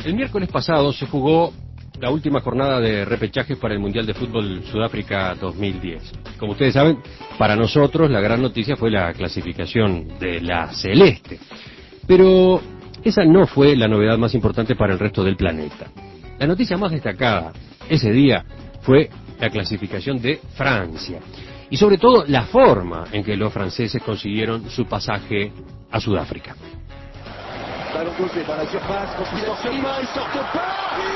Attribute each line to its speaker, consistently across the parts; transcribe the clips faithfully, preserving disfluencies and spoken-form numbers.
Speaker 1: El miércoles pasado se jugó la última jornada de repechajes para el Mundial de Fútbol Sudáfrica dos mil diez. Como ustedes saben, para nosotros la gran noticia fue la clasificación de la Celeste. Pero esa no fue la novedad más importante para el resto del planeta. La noticia más destacada ese día fue la clasificación de Francia. Y sobre todo la forma en que los franceses consiguieron su pasaje a Sudáfrica.
Speaker 2: Ballon posé dans la surface, quand il sort pas, il sort pas.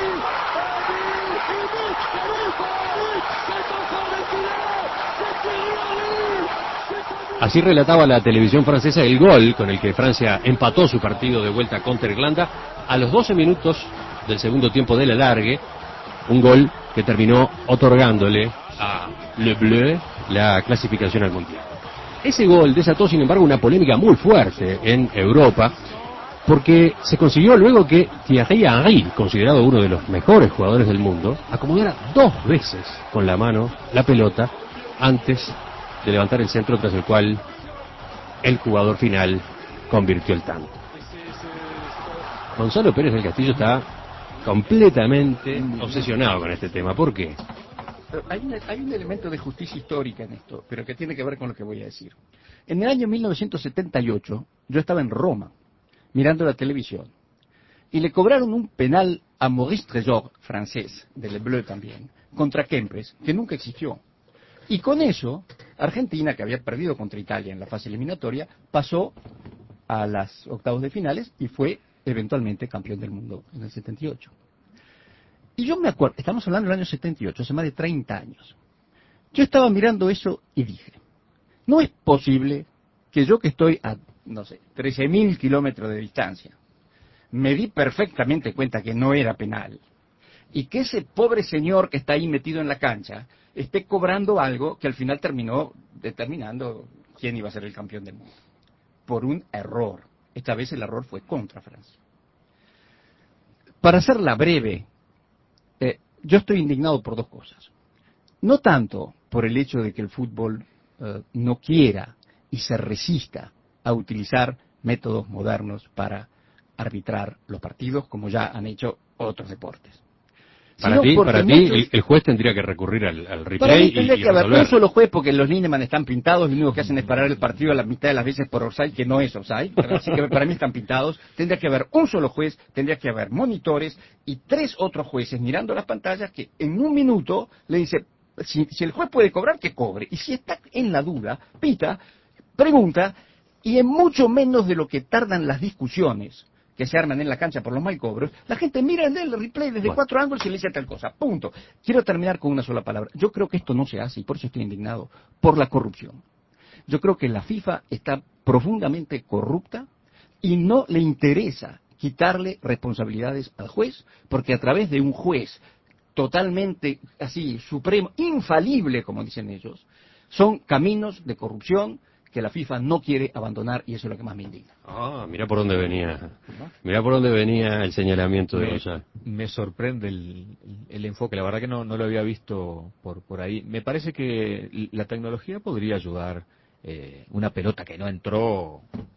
Speaker 1: Así relataba la televisión francesa el gol con el que Francia empató su partido de vuelta contra Irlanda a los doce minutos del segundo tiempo del alargue, un gol que terminó otorgándole a Le Bleu la clasificación al Mundial. Ese gol desató, sin embargo, una polémica muy fuerte en Europa, porque se consiguió luego que Thierry Henry, considerado uno de los mejores jugadores del mundo, acomodara dos veces con la mano la pelota antes de levantar el centro, tras el cual el jugador final convirtió el tanto. Gonzalo Pérez del Castillo está completamente obsesionado con este tema. ¿Por qué?
Speaker 3: Hay un, hay un elemento de justicia histórica en esto, pero que tiene que ver con lo que voy a decir. En el año mil novecientos setenta y ocho, yo estaba en Roma, mirando la televisión, y le cobraron un penal a Maurice Trésor, francés, de Le Bleu también, contra Kempes, que nunca existió. Y con eso, Argentina, que había perdido contra Italia en la fase eliminatoria, pasó a las octavos de finales y fue eventualmente campeón del mundo en el setenta y ocho. Y yo me acuerdo, estamos hablando del año setenta y ocho, hace más de treinta años. Yo estaba mirando eso y dije, no es posible que yo que estoy a, no sé, trece mil kilómetros de distancia, me di perfectamente cuenta que no era penal, y que ese pobre señor que está ahí metido en la cancha esté cobrando algo que al final terminó determinando quién iba a ser el campeón del mundo. Por un error. Esta vez el error fue contra Francia. Para hacerla breve, eh, yo estoy indignado por dos cosas. No tanto por el hecho de que el fútbol eh, no quiera y se resista a utilizar métodos modernos para arbitrar los partidos, como ya han hecho otros deportes.
Speaker 1: Para ti, para ti muchos... el, el juez tendría que recurrir al, al replay
Speaker 3: para mí tendría
Speaker 1: y, y
Speaker 3: que haber
Speaker 1: resolver.
Speaker 3: Un solo juez, porque los lineman están pintados, lo único que hacen es parar el partido a la mitad de las veces por offside, que no es offside, así que para mí están pintados. Tendría que haber un solo juez, tendría que haber monitores y tres otros jueces mirando las pantallas que en un minuto le dice, si, si el juez puede cobrar, que cobre, y si está en la duda, pita, pregunta, y en mucho menos de lo que tardan las discusiones que se arman en la cancha por los mal cobros, la gente mira en el replay desde bueno. cuatro ángulos y le dice tal cosa, punto. Quiero terminar con una sola palabra. Yo creo que esto no se hace, y por eso estoy indignado, por la corrupción. Yo creo que la FIFA está profundamente corrupta y no le interesa quitarle responsabilidades al juez, porque a través de un juez totalmente así, supremo, infalible, como dicen ellos, son caminos de corrupción que la FIFA no quiere abandonar, y eso es lo que más me indigna.
Speaker 1: Ah, mira por dónde venía. Mira por dónde venía el señalamiento de Gonzalo.
Speaker 4: Me sorprende el, el enfoque, la verdad que no, no lo había visto por, por ahí. Me parece que la tecnología podría ayudar. Eh, una pelota que no entró,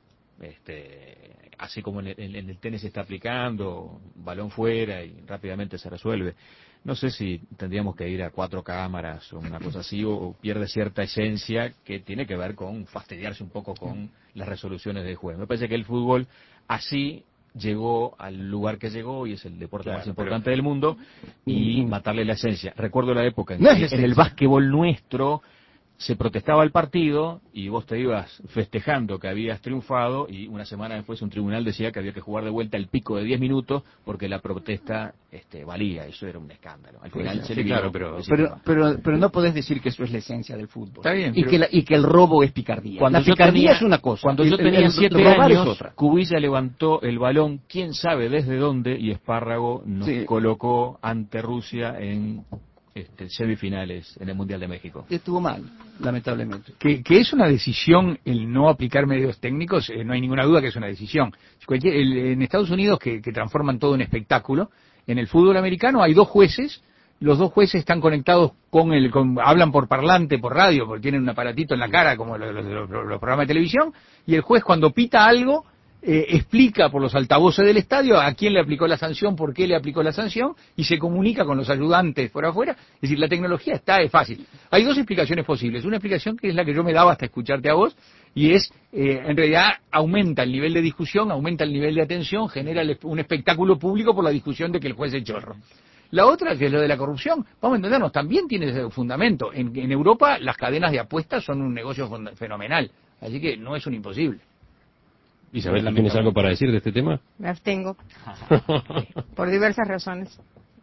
Speaker 4: este, así como en el, en el tenis se está aplicando, balón fuera y rápidamente se resuelve. No sé si tendríamos que ir a cuatro cámaras o una cosa así, o pierde cierta esencia que tiene que ver con fastidiarse un poco con las resoluciones del juego. Me parece que el fútbol así llegó al lugar que llegó y es el deporte claro, más importante pero... del mundo, y matarle la esencia. Recuerdo la época en, no que, en el básquetbol nuestro se protestaba el partido y vos te ibas festejando que habías triunfado, y una semana después un tribunal decía que había que jugar de vuelta el pico de diez minutos porque la protesta este, valía. Eso era un escándalo. Al final
Speaker 3: sí,
Speaker 4: se
Speaker 3: sí,
Speaker 4: le
Speaker 3: claro, pero, pero, pero, pero no podés decir que eso es la esencia del fútbol.
Speaker 4: Está bien,
Speaker 3: y, que la, y que el robo es picardía.
Speaker 4: Cuando
Speaker 3: la picardía
Speaker 4: tenía,
Speaker 3: es una cosa.
Speaker 4: Cuando
Speaker 3: el,
Speaker 4: yo tenía
Speaker 3: el, el,
Speaker 4: siete años, Cubilla levantó el balón, quién sabe desde dónde, y Espárrago nos sí. colocó ante Rusia en Este, semifinales en el Mundial de México.
Speaker 3: Estuvo mal, lamentablemente.
Speaker 5: Que, que es una decisión el no aplicar medios técnicos, eh, no hay ninguna duda que es una decisión. Cualquier, el, en Estados Unidos, que, que transforman todo en espectáculo, en el fútbol americano hay dos jueces, los dos jueces están conectados con el, con, hablan por parlante, por radio, porque tienen un aparatito en la cara como los, los, los, los programas de televisión, y el juez cuando pita algo, eh, explica por los altavoces del estadio a quién le aplicó la sanción, por qué le aplicó la sanción, y se comunica con los ayudantes por afuera. Es decir, la tecnología está, es fácil. Hay dos explicaciones posibles. Una explicación que es la que yo me daba hasta escucharte a vos, y es, eh, en realidad, aumenta el nivel de discusión, aumenta el nivel de atención, genera un espectáculo público por la discusión de que el juez es chorro. La otra, que es lo de la corrupción, vamos a entendernos, también tiene ese fundamento. En, en Europa las cadenas de apuestas son un negocio fenomenal, así que no es un imposible.
Speaker 1: Isabel, ¿tienes algo para decir de este tema?
Speaker 6: Me abstengo. Por diversas razones.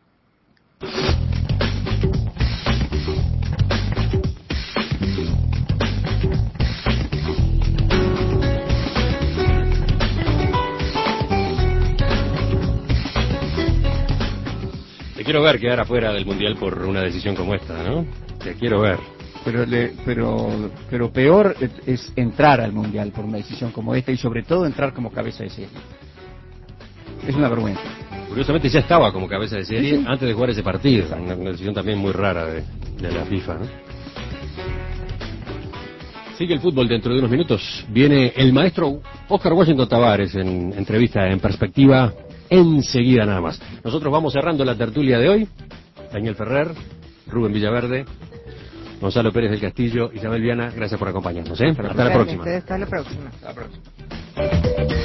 Speaker 1: Te quiero ver quedar afuera del Mundial por una decisión como esta, ¿no? Te quiero ver.
Speaker 3: Pero, le, pero, pero peor es, es entrar al Mundial por una decisión como esta y sobre todo entrar como cabeza de serie. Es una vergüenza.
Speaker 1: Curiosamente ya estaba como cabeza de serie
Speaker 3: Sí, sí.
Speaker 1: antes de jugar ese partido. Una, una decisión también muy rara de, de la FIFA, ¿no? Sigue el fútbol dentro de unos minutos. Viene el maestro Oscar Washington Tavares en entrevista en Perspectiva. Enseguida nada más. Nosotros vamos cerrando la tertulia de hoy. Daniel Ferrer, Rubén Villaverde, Gonzalo Pérez del Castillo, Isabel Viana, gracias por acompañarnos, ¿eh? Hasta la próxima.
Speaker 6: Hasta la próxima.
Speaker 3: Hasta la próxima.